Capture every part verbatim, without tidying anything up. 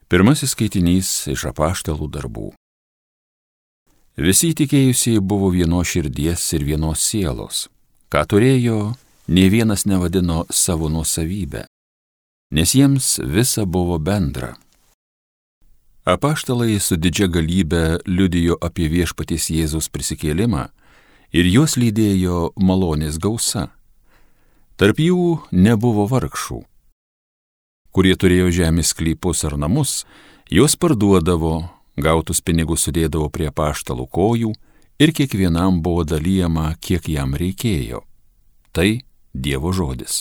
Pirmasis skaitinys iš apaštalų darbų. Visi tikėjusieji buvo vienos širdies ir vienos sielos. Ką turėjo, nė vienas nevadino savo nuosavybę, nes jiems visa buvo bendra. Apaštalai su didžia galybe liudijo apie viešpaties Jėzaus prisikėlimą ir juos lydėjo malonės gausa. Tarp jų nebuvo vargšų. Kurie turėjo žemės sklypus ar namus, juos parduodavo, gautus pinigus sudėdavo prie apaštalų kojų ir kiekvienam buvo dalijama, kiek jam reikėjo. Tai Dievo žodis.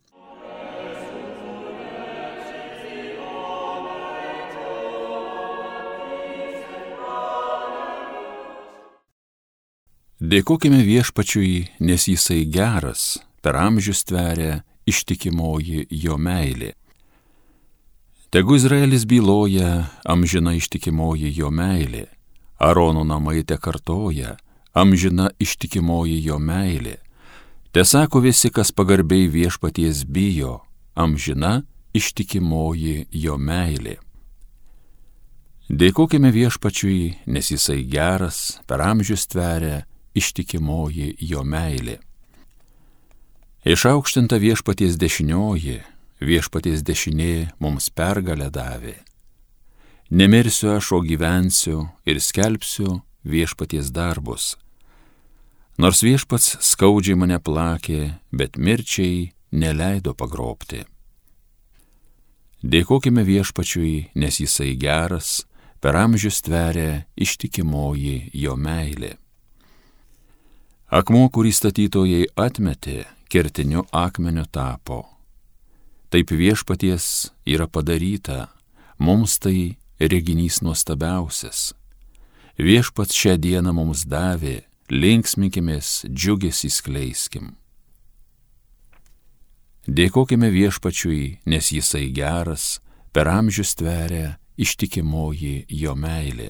Dėkokime viešpačiui, nes jisai geras, per amžius tveria ištikimoji jo meilė. Tegu Izraelis byloja, amžina ištikimoji jo meilė, Arono namai te kartoja, amžina ištikimoji jo meilė. Te sako visi, kas pagarbiai viešpaties bijo, amžina ištikimoji jo meilė. Dėkokime viešpačiui, nes jisai geras, per amžius tveria ištikimoji jo meilė. Išaukštinta viešpaties dešinioji, viešpaties dešinė mums pergalę davė. Nemirsiu aš, o gyvensiu ir skelbsiu viešpaties darbus. Nors viešpats skaudžiai mane plakė, bet mirčiai neleido pagrobti. Dėkokime viešpačiui, nes jisai geras, per amžius tveria ištikimoji jo meilė. Akmuo, kurį statytojai atmetė, kertiniu akmeniu tapo. Taip viešpaties yra padaryta, mums tai reginys nuostabiausias. Viešpats šią dieną mums davė, linksminkimės, džiugesį skleiskim. Dėkokime viešpačiui, nes jisai geras, per amžius tveria ištikimoji jo meilė.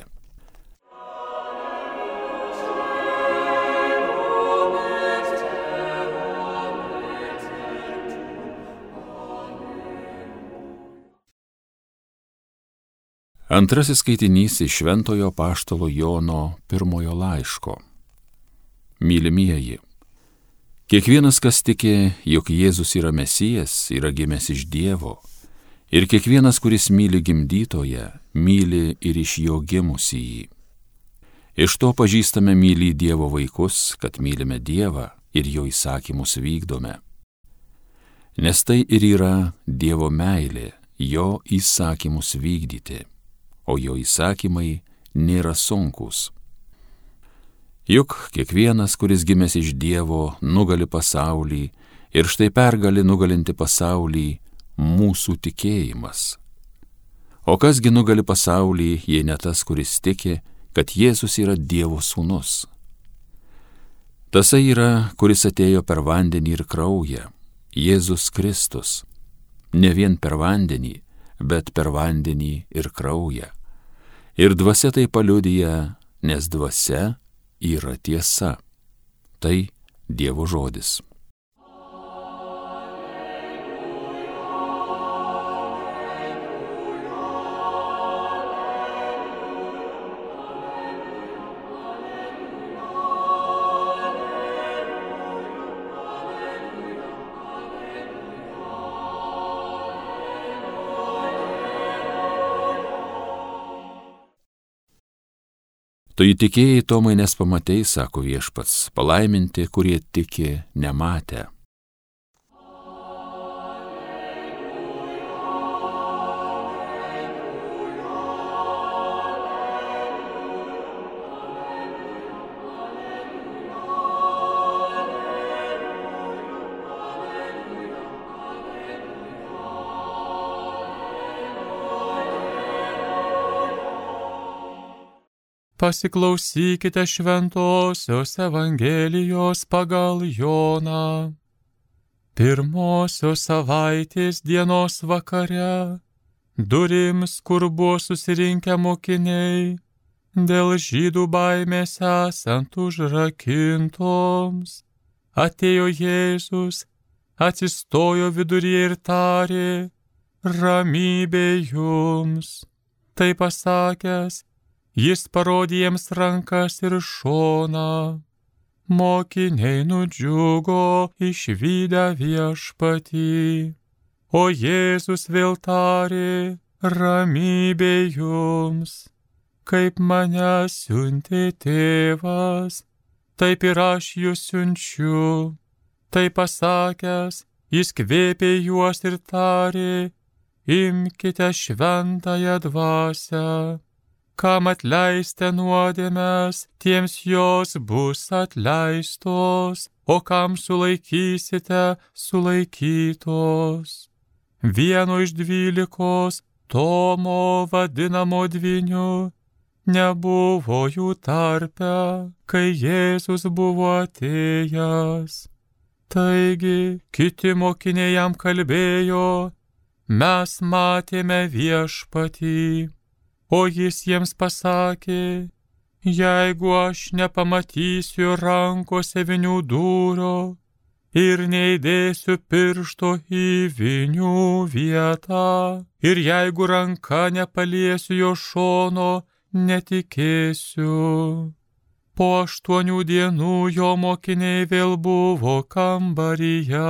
Antrasis skaitinys iš Šventojo apaštalo Jono pirmojo laiško. Mylimieji, kiekvienas, kas tiki, jog Jėzus yra Mesijas, yra gimęs iš Dievo, ir kiekvienas, kuris myli gimdytoją, myli ir iš jo gimusįjį. Iš to pažįstame mylį Dievo vaikus, kad mylime Dievą ir jo įsakymus vykdome. Nes tai ir yra Dievo meilė, jo įsakymus vykdyti. O jo įsakymai nėra sunkus. Juk kiekvienas, kuris gimęs iš Dievo, nugali pasaulį ir štai pergali nugalinti pasaulį mūsų tikėjimas. O kasgi nugali pasaulį, jei ne tas, kuris tiki, kad Jėzus yra Dievo sūnus. Tasai yra, kuris atėjo per vandenį ir kraują, Jėzus Kristus, ne vien per vandenį, bet per vandenį ir kraują. Ir dvasia tai paliudija, nes dvasia yra tiesa. Tai Dievo žodis. Tu įtikėjai, Tomai, nes pamatei, sako viešpats, palaiminti, kurie tiki nematę. Pasiklausykite šventosios Evangelijos pagal Joną. Pirmosios savaitės dienos vakare, durims, kur buvo susirinkę mokiniai, dėl žydų baimės esant užrakintoms, atėjo Jėzus, atsistojo viduryje ir tarė: ramybė jums. Tai pasakęs, jis parodė jiems rankas ir šoną. Mokiniai nudžiugo išvydę Viešpatį. O Jėzus vėl tarė, ramybė jums, kaip mane siuntė tėvas, taip ir aš jūs siunčiu. Tai pasakęs, jis kvėpė juos ir tarė, imkite šventąją dvasią. Kam atleiste nuodėmes, tiems jos bus atleistos, o kam sulaikysite, sulaikytos. Vieno iš dvylikos, Tomo vadinamo dvyniu, nebuvo jų tarpe, kai Jėzus buvo atėjęs. Taigi kiti mokiniai jam kalbėjo, mes matėme Viešpatį. O jis jiems pasakė, jeigu aš nepamatysiu rankose vinių dūrio ir neįdėsiu piršto į vinių vietą, ir jeigu ranka nepaliesiu jo šono, netikėsiu. Po aštuonių dienų jo mokiniai vėl buvo kambaryje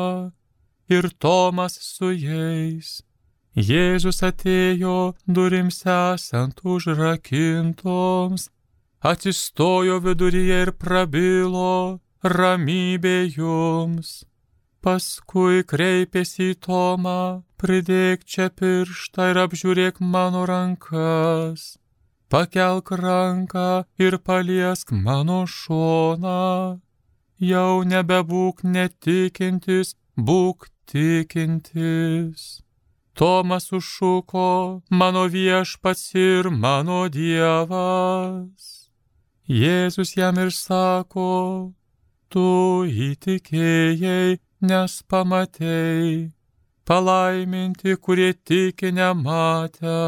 ir Tomas su jais. Jėzus atėjo durims esant užrakintoms, atsistojo viduryje ir prabilo, ramybė jums. Paskui kreipėsi į Tomą, pridėk čia pirštą ir apžiūrėk mano rankas. Pakelk ranką ir paliesk mano šoną. Jau nebebūk netikintis, būk tikintis. Tomas sušuko, mano Viešpats ir mano Dievas. Jėzus jam ir sako, tu įtikėjai, nes pamatei, palaiminti, kurie tiki nematę.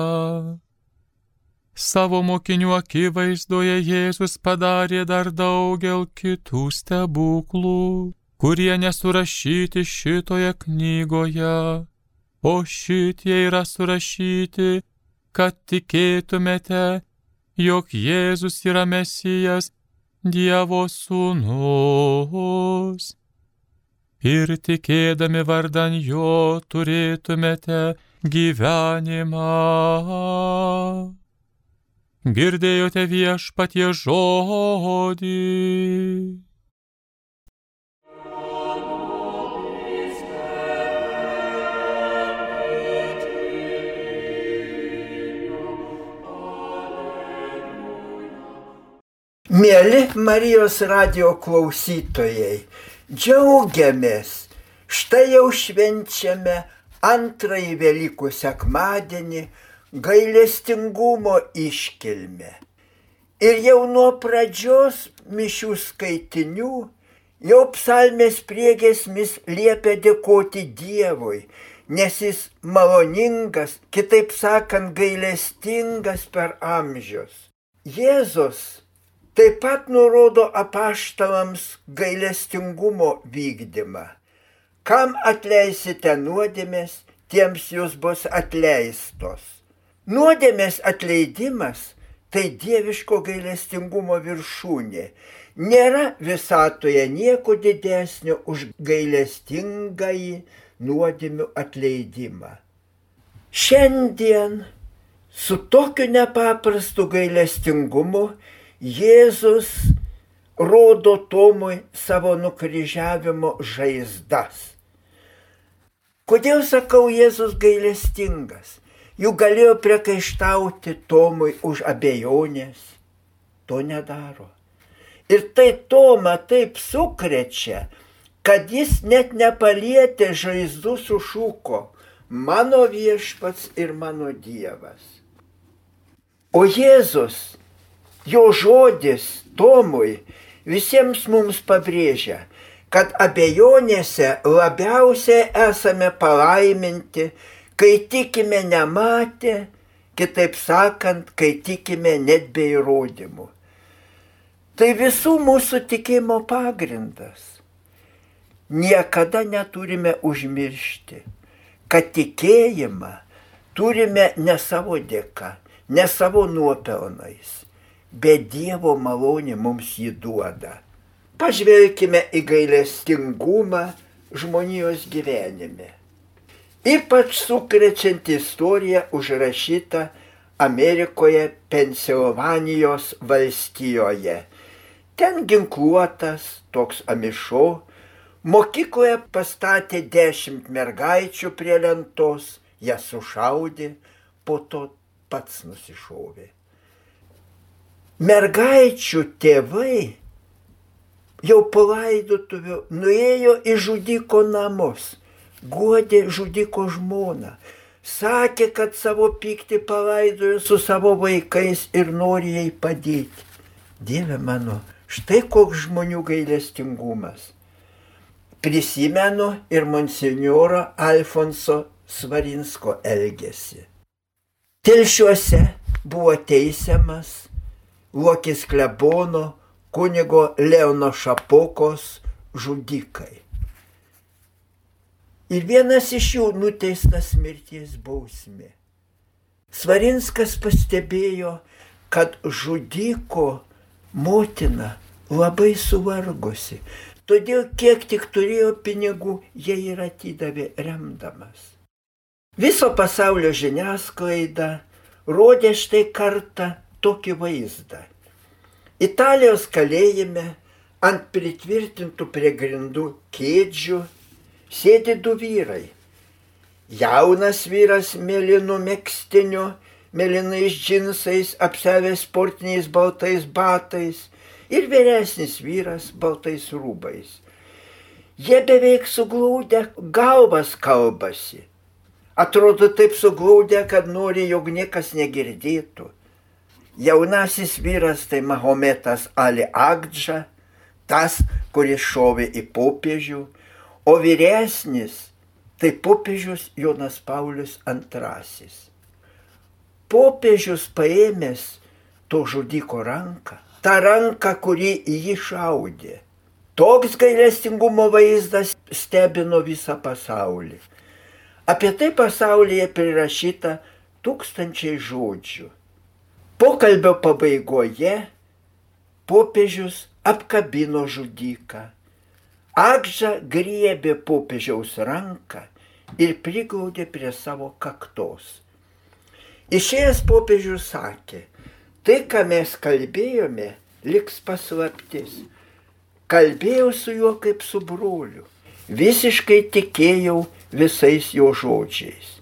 Savo mokinių akivaizdoje Jėzus padarė dar daugel kitų stebuklų, kurie nesurašyti šitoje knygoje. O šitie yra surašyti, kad tikėtumėte, jog Jėzus yra Mesijas, Dievo sūnus. Ir tikėdami vardan jo turėtumėte gyvenimą. Girdėjote Viešpaties žodį. Mieli Marijos radijo klausytojai, džiaugiamės, štai jau švenčiame antrąjį Velykų sekmadienį, gailestingumo iškilmę. Ir jau nuo pradžios mišių skaitinių, jau psalmės priegiesmis liepia dėkoti Dievui, nes jis maloningas, kitaip sakant, gailestingas per amžius. Jėzus taip pat nurodo apaštalams gailestingumo vykdymą. Kam atleisite nuodėmės, tiems jūs bus atleistos. Nuodėmės atleidimas tai dieviško gailestingumo viršūnė. Nėra visatoje nieko didesnio už gailestingąjį nuodėmių atleidimą. Šiandien su tokiu nepaprastu gailestingumu Jėzus rodo Tomui savo nukryžiavimo žaizdas. Kodėl sakau Jėzus gailestingas? Juk galėjo priekaištauti Tomui už abejonės. To nedaro. Ir tai Tomą taip sukrečia, kad jis net nepalietė žaizdų sušuko, mano Viešpats ir mano Dievas. O Jėzus, jo žodis Tomui visiems mums pabrėžia, kad abejonėse labiausiai esame palaiminti, kai tikime nematę, kitaip sakant, kai tikime net be įrodymų. Tai visų mūsų tikėjimo pagrindas. Niekada neturime užmiršti, kad tikėjimą turime ne savo dėka, ne savo nuopelnais, bet Dievo malonė mums jį duoda. Pažvelkime į gailestingumą žmonijos gyvenime. Ypač sukrečianti istorija užrašyta Amerikoje Pensilvanijos valstijoje. Ten ginkluotas toks Amišo mokykloje pastatė dešimt mergaičių prie lentos, jas sušaudė, po to pats nusišovė. Mergaičių tėvai jau po laidotuvių nuėjo į žudiko namus, guodė žudiko žmoną, sakė, kad savo pyktį palaidojo su savo vaikais ir nori jai padėti. Dieve mano, štai koks žmonių gailestingumas. Prisimenu ir monsinjoro Alfonso Svarinsko elgesį. Telšiuose buvo teisiamas Luokės klebono kunigo Leono Šapokos žudikai. Ir vienas iš jų nuteistas mirties bausmė. Svarinskas pastebėjo, kad žudiko motina labai suvargusi, todėl kiek tik turėjo pinigų, jie ir atidavė remdamas. Viso pasaulio žiniasklaida rodė štai kartą tokį vaizdą. Italijos kalėjime ant pritvirtintų prie grindų kėdžių sėdi du vyrai. Jaunas vyras mėlynu megztiniu, mėlynais džinsais, apsiavęs sportiniais baltais batais ir vyresnis vyras baltais rūbais. Jie beveik suglaudę galvas kalbasi. Atrodo taip suglaudę, kad nori, jog niekas negirdėtų. Jaunasis vyras tai Mahometas Ali Agdža, tas, kuris šovė į popiežių, o vyresnis tai popiežius Jonas Paulius antrasis. Popiežius paėmęs to žudiko ranką, tą ranką, kurį jį šaudė. Toks gailestingumo vaizdas stebino visą pasaulį. Apie tai pasaulyje prirašyta tūkstančiai žodžių. Pokalbio pabaigoje popiežius apkabino žudiką. Agdža griebė popiežiaus ranką ir priglaudė prie savo kaktos. Išėjęs popiežius sakė, tai, ką mes kalbėjome, liks paslaptis. Kalbėjau su juo kaip su broliu, visiškai tikėjau visais jo žodžiais.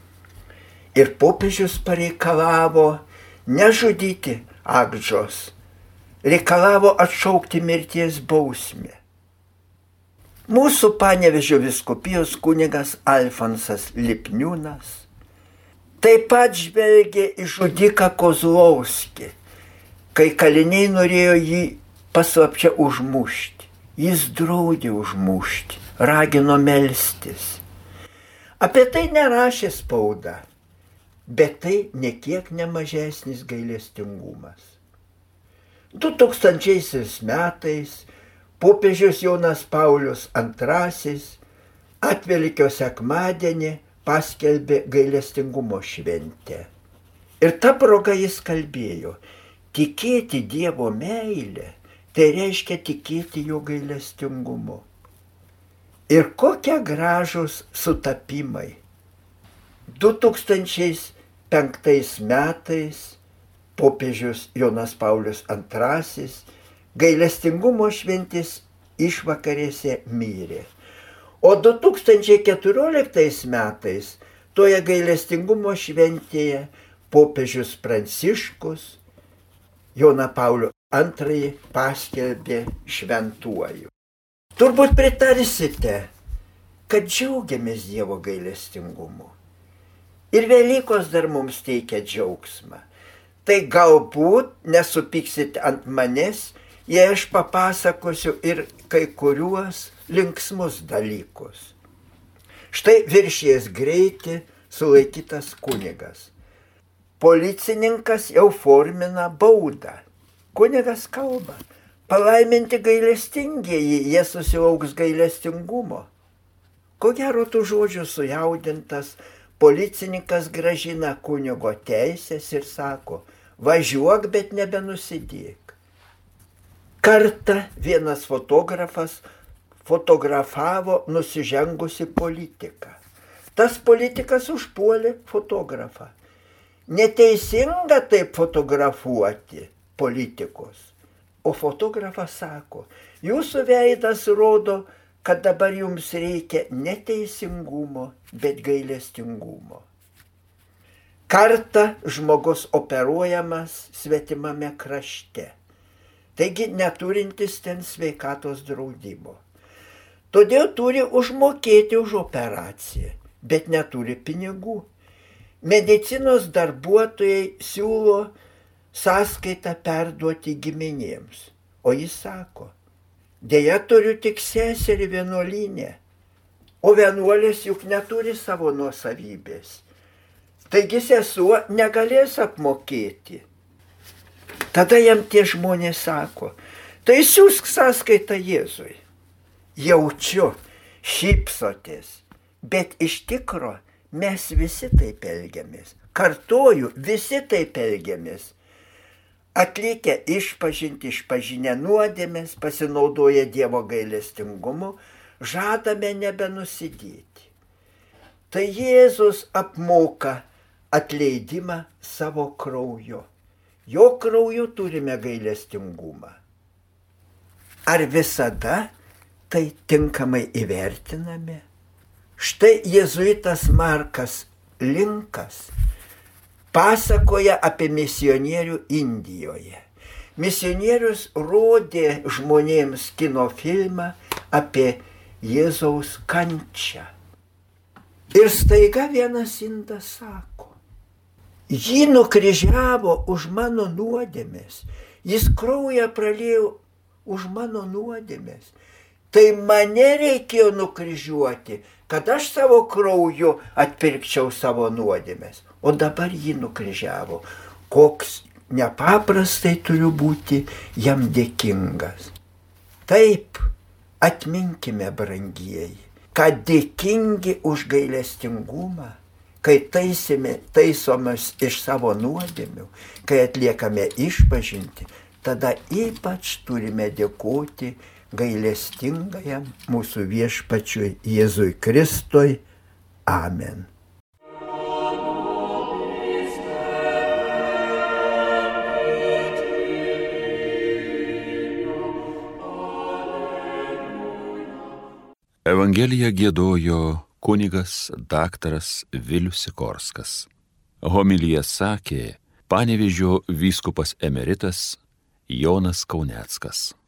Ir popiežius pareikalavo nežudyti Agdžos, reikalavo atšaukti mirties bausmę. Mūsų Panevėžio vyskupijos kunigas Alfonsas Lipniūnas taip pat žvelgė į žudiką Kozlovskį, kai kaliniai norėjo jį paslapčia užmušti. Jis draudė užmušti, ragino melstis. Apie tai nerašė spauda, bet tai nekiek nemažesnis gailestingumas. du tūkstančiaisiais metais popiežius Jonas Paulius antrasis Atvelykio sekmadienį paskelbė gailestingumo šventę. Ir ta proga jis kalbėjo, tikėti Dievo meilę, tai reiškia tikėti jo gailestingumu. Ir kokie gražūs sutapimai. du tūkstančiai penktais metais popiežius Jonas Paulius antrasis gailestingumo šventės išvakarėse mirė. O du tūkstančiai keturioliktais metais toje gailestingumo šventėje popiežius Pranciškus Joną Paulių antrąjį paskelbė šventuoju. Turbūt pritarsite, kad džiaugiamės Dievo gailestingumu. Ir Velykos dar mums teikia džiaugsmą. Tai galbūt nesupyksit ant manęs, jei aš papasakosiu ir kai kuriuos linksmus dalykus. Štai viršijęs greitį sulaikytas kunigas. Policininkas jau formina baudą. Kunigas kalba, palaiminti gailestingieji, jie susilauks gailestingumo. Ko gero tų žodžių sujaudintas policininkas grąžina kunigo teisės ir sako, važiuok, bet nebenusidėk. Kartą vienas fotografas fotografavo nusižengusi politiką. Tas politikas užpuolė fotografą. Neteisinga taip fotografuoti politikus. O fotografas sako, jūsų veidas rodo, kad dabar jums reikia ne teisingumo, bet gailestingumo. Kartą žmogus operuojamas svetimame krašte, taigi neturintis ten sveikatos draudimo. Todėl turi užmokėti už operaciją, bet neturi pinigų. Medicinos darbuotojai siūlo sąskaitą perduoti giminėms, o jis sako, deja turiu tik seserį vienuolinę, o vienuolės juk neturi savo nuosavybės. Taigi sesuo negalės apmokėti. Tada jam tie žmonės sako, tai siūsk sąskaitą Jėzui. Jaučiu, šypsotės, bet iš tikro mes visi taip elgiamės. Kartoju, visi taip elgiamės. Atlikę išpažinti, išpažinę nuodėmės, pasinaudoję Dievo gailestingumu, žadame nebenusidėti. Tai Jėzus apmoka atleidimą savo krauju. Jo krauju turime gailestingumą. Ar visada tai tinkamai įvertiname? Štai jėzuitas Markas Linkas pasakoja apie misionierių Indijoje. Misionierius rodė žmonėms kino filmą apie Jėzaus kančią. Ir staiga vienas indas sako, jį nukryžiavo už mano nuodėmės, jis kraują praliejo už mano nuodėmės. Tai mane reikėjo nukryžiuoti, kad aš savo krauju atpirkčiau savo nuodėmės. O dabar jį nukryžiavo. Koks nepaprastai turiu būti jam dėkingas. Taip, atminkime, brangieji, kad dėkingi už gailestingumą, kai taisime, taisomės iš savo nuodėmių, kai atliekame išpažinti, tada ypač turime dėkoti gailestingajam mūsų viešpačiui Jėzui Kristui. Amen. Evangeliją giedojo kunigas daktaras Vilius Sikorskas. Homiliją sakė Panevėžio vyskupas emeritas Jonas Kauneckas.